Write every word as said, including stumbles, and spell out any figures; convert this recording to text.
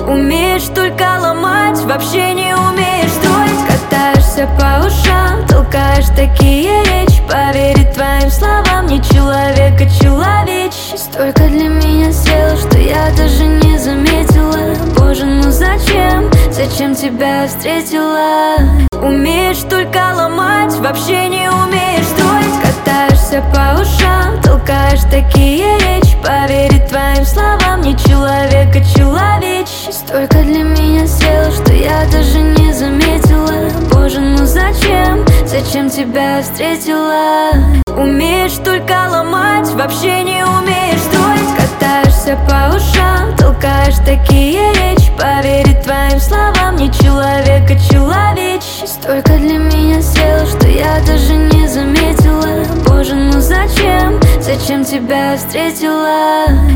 Умеешь только ломать, вообще не умеешь строить. Катаешься по ушам, толкаешь такие речи. Поверить твоим словам не человек, а человече. Столько для меня сделал, что я даже не заметила. Боже, ну зачем, зачем тебя встретила? Умеешь только ломать, вообще не умеешь строить. Катаешься по ушам, толкаешь такие речи. Поверить твоим словам не человек, а человече. Столько для меня сделал, что я даже не заметила. Боже, ну зачем, зачем тебя встретила? Умеешь только ломать, вообще не умеешь строить. Катаешься по ушам, толкаешь такие речи. Поверить твоим словам не человек, а человече. Столько для меня сделал, что я даже не заметила. Боже, ну зачем, зачем тебя встретила?